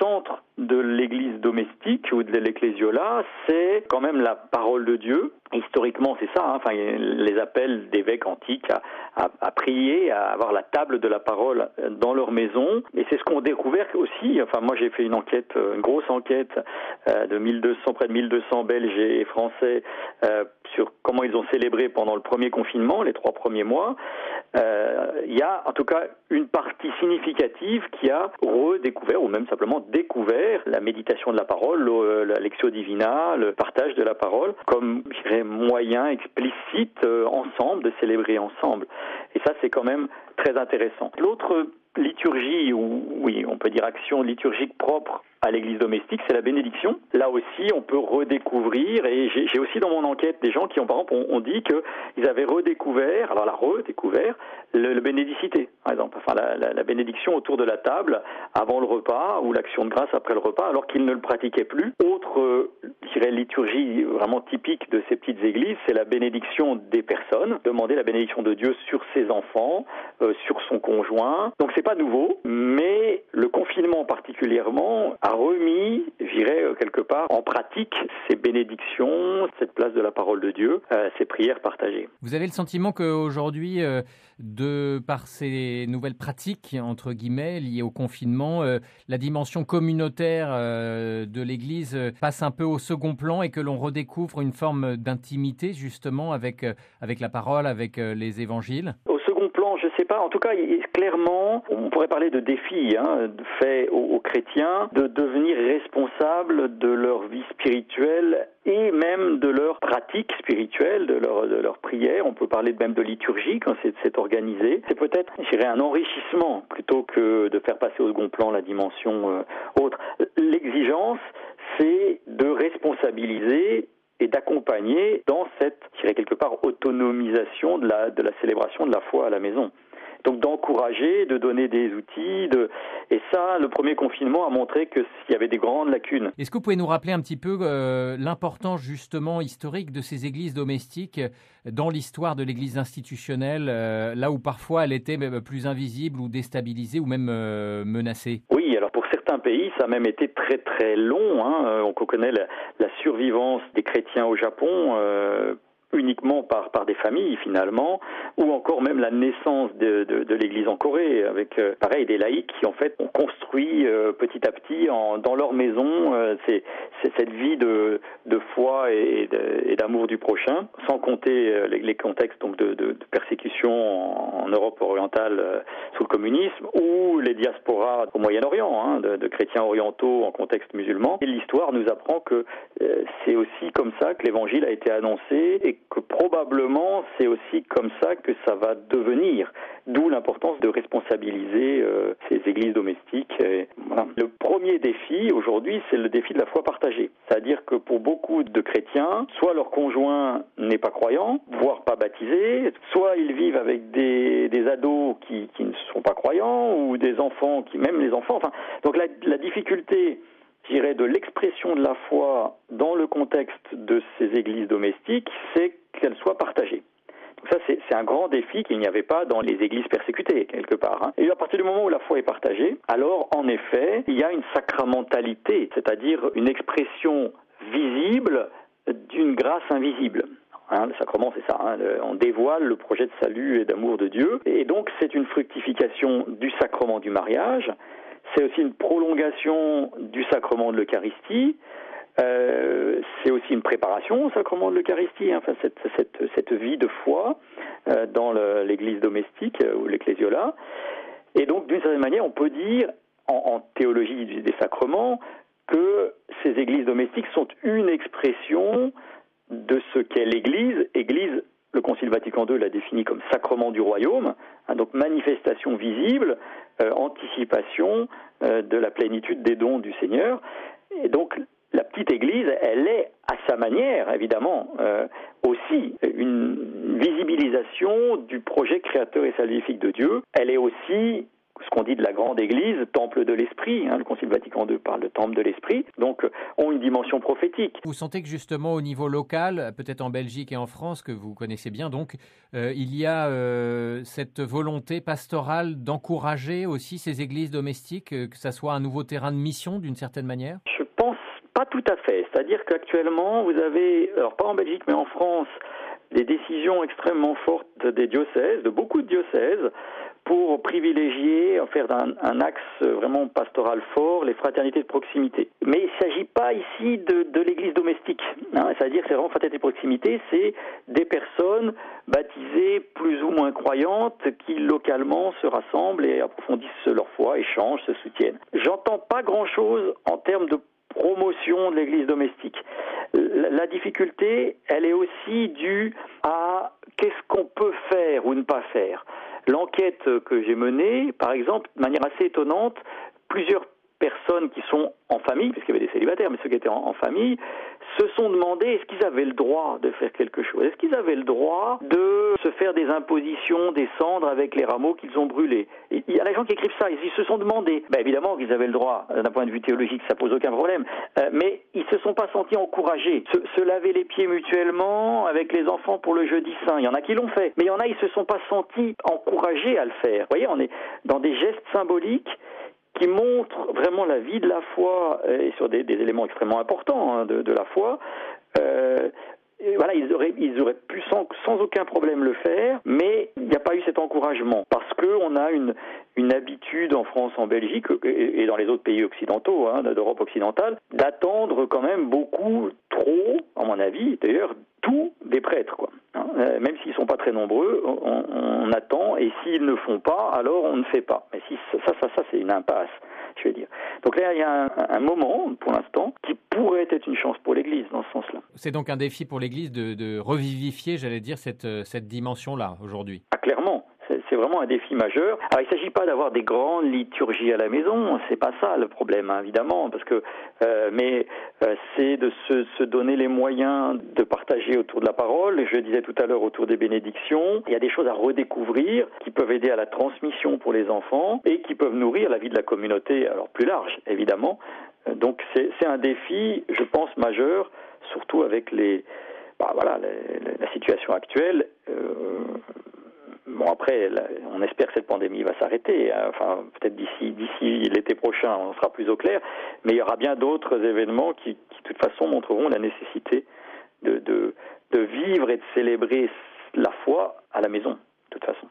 centre de l'église domestique ou de l'ecclésiola, c'est quand même la parole de Dieu. Historiquement, c'est ça, enfin, les appels d'évêques antiques à prier, à avoir la table de la parole dans leur maison. Et c'est ce qu'on a découvert aussi. Enfin, moi, j'ai fait une enquête, une grosse enquête de 1200, près de 1200 Belges et Français sur comment ils ont célébré pendant le premier confinement, les 3 premiers mois. Il y a en tout cas une partie significative qui a redécouvert ou même simplement découvert la méditation de la parole, la lectio divina, le partage de la parole comme, je dirais, moyen explicite ensemble de célébrer ensemble. Et ça, c'est quand même très intéressant. L'autre liturgie, ou oui, on peut dire action liturgique propre à l'église domestique, c'est la bénédiction. Là aussi, on peut redécouvrir, et j'ai aussi dans mon enquête des gens qui ont, par exemple, on dit qu'ils avaient redécouvert, le bénédicité, par exemple, enfin la bénédiction autour de la table avant le repas, ou l'action de grâce après le repas, alors qu'ils ne le pratiquaient plus. Autre, je dirais, liturgie vraiment typique de ces petites églises, c'est la bénédiction des personnes, demander la bénédiction de Dieu sur ses enfants, sur son conjoint. Donc c'est pas nouveau, mais le confinement particulièrement a remis, je dirais, quelque part en pratique ces bénédictions, cette place de la parole de Dieu, ces prières partagées. Vous avez le sentiment qu'aujourd'hui, de par ces nouvelles pratiques, entre guillemets, liées au confinement, la dimension communautaire de l'Église passe un peu au second plan et que l'on redécouvre une forme d'intimité justement avec la parole, avec les évangiles? Au second plan, je ne sais pas. En tout cas, clairement, on pourrait parler de défis faits aux chrétiens de devenir responsables de leur vie spirituelle et même de leur pratique spirituelle, de leur prière. On peut parler même de liturgie quand c'est organisé. C'est peut-être, je dirais, un enrichissement plutôt que de faire passer au second plan la dimension autre. L'exigence, c'est de responsabiliser et d'accompagner dans cette, je dirais quelque part, autonomisation de la célébration de la foi à la maison. Donc d'encourager, de donner des outils, et ça, le premier confinement a montré qu'il y avait des grandes lacunes. Est-ce que vous pouvez nous rappeler un petit peu l'importance justement historique de ces églises domestiques dans l'histoire de l'église institutionnelle, là où parfois elle était plus invisible ou déstabilisée ou même menacée? Oui, alors pour certains pays, ça a même été très très long. On connaît la survivance des chrétiens au Japon, uniquement par des familles finalement, ou encore même la naissance de l'Église en Corée, avec pareil des laïcs qui en fait ont construit petit à petit dans leur maison c'est cette vie de foi et d'amour du prochain, sans compter les contextes donc de persécution en Europe orientale sous le communisme, ou les diasporas au Moyen-Orient, de chrétiens orientaux en contexte musulman. Et l'histoire nous apprend que c'est aussi comme ça que l'Évangile a été annoncé et que probablement c'est aussi comme ça que ça va devenir, d'où l'importance de responsabiliser ces églises domestiques. Voilà. Le premier défi aujourd'hui, c'est le défi de la foi partagée, c'est-à-dire que pour beaucoup de chrétiens, soit leur conjoint n'est pas croyant, voire pas baptisé, soit ils vivent avec des ados qui ne sont pas croyants, ou des enfants même les enfants, donc la difficulté, je dirais, de l'expression de la foi dans le contexte de ces églises domestiques, c'est qu'elle soit partagée. Donc ça, c'est un grand défi qu'il n'y avait pas dans les églises persécutées, quelque part. Et à partir du moment où la foi est partagée, alors, en effet, il y a une sacramentalité, c'est-à-dire une expression visible d'une grâce invisible. Le sacrement, c'est ça. On dévoile le projet de salut et d'amour de Dieu. Et donc, c'est une fructification du sacrement du mariage. C'est aussi une prolongation du sacrement de l'Eucharistie. C'est aussi une préparation au sacrement de l'Eucharistie, cette vie de foi dans l'église domestique ou l'ecclésiola. Et donc, d'une certaine manière, on peut dire, en théologie des sacrements, que ces églises domestiques sont une expression de ce qu'est l'Église. Église, le Concile Vatican II l'a défini comme sacrement du royaume, donc manifestation visible, anticipation de la plénitude des dons du Seigneur. Et donc, la petite Église, elle est, à sa manière, évidemment, aussi une visibilisation du projet créateur et salvifique de Dieu. Elle est aussi ce qu'on dit de la grande Église, temple de l'Esprit, le Concile Vatican II parle de temple de l'Esprit, donc ont une dimension prophétique. Vous sentez que justement au niveau local, peut-être en Belgique et en France, que vous connaissez bien, donc il y a cette volonté pastorale d'encourager aussi ces églises domestiques, que ça soit un nouveau terrain de mission d'une certaine manière? Je pense pas tout à fait, c'est-à-dire qu'actuellement vous avez, alors pas en Belgique mais en France, des décisions extrêmement fortes des diocèses, de beaucoup de diocèses, pour privilégier, faire un axe vraiment pastoral fort, les fraternités de proximité. Mais il ne s'agit pas ici de l'église domestique. C'est-à-dire que c'est vraiment fraternité de proximité, c'est des personnes baptisées plus ou moins croyantes qui localement se rassemblent et approfondissent leur foi, échangent, se soutiennent. J'entends pas grand-chose en termes de promotion de l'église domestique. La difficulté, elle est aussi due à qu'est-ce qu'on peut faire ou ne pas faire. L'enquête que j'ai menée, par exemple, de manière assez étonnante, plusieurs personnes qui sont en famille, puisqu'il y avait des célibataires, mais ceux qui étaient en famille, se sont demandé est-ce qu'ils avaient le droit de faire quelque chose? Est-ce qu'ils avaient le droit de se faire des impositions, des cendres avec les rameaux qu'ils ont brûlés? Et il y a des gens qui écrivent ça, ils se sont demandé. Évidemment qu'ils avaient le droit, d'un point de vue théologique, ça pose aucun problème, mais ils se sont pas sentis encouragés. Se laver les pieds mutuellement avec les enfants pour le jeudi saint, il y en a qui l'ont fait, mais il y en a, ils se sont pas sentis encouragés à le faire. Vous voyez, on est dans des gestes symboliques qui montrent vraiment la vie de la foi et sur des éléments extrêmement importants de la foi. Voilà, ils auraient pu sans aucun problème le faire, mais il n'y a pas eu cet encouragement parce qu'on a une habitude en France, en Belgique et dans les autres pays occidentaux, d'Europe occidentale, d'attendre quand même beaucoup trop, à mon avis, d'ailleurs, tous des prêtres, quoi. Même s'ils ne sont pas très nombreux, on attend, et s'ils ne font pas, alors on ne fait pas. Mais si ça c'est une impasse, je vais dire. Donc là, il y a un moment, pour l'instant, qui pourrait être une chance pour l'Église, dans ce sens-là. C'est donc un défi pour l'Église de revivifier, j'allais dire, cette dimension-là, aujourd'hui. Clairement. C'est vraiment un défi majeur. Alors, il ne s'agit pas d'avoir des grandes liturgies à la maison, c'est pas ça le problème, évidemment, parce que mais c'est de se donner les moyens de partager autour de la parole. Je disais tout à l'heure autour des bénédictions, il y a des choses à redécouvrir qui peuvent aider à la transmission pour les enfants et qui peuvent nourrir la vie de la communauté, alors plus large, évidemment. Donc c'est un défi, je pense, majeur, surtout avec la situation actuelle. Bon, après, on espère que cette pandémie va s'arrêter. Enfin, peut-être d'ici l'été prochain, on sera plus au clair. Mais il y aura bien d'autres événements qui, de toute façon, montreront la nécessité de vivre et de célébrer la foi à la maison, de toute façon.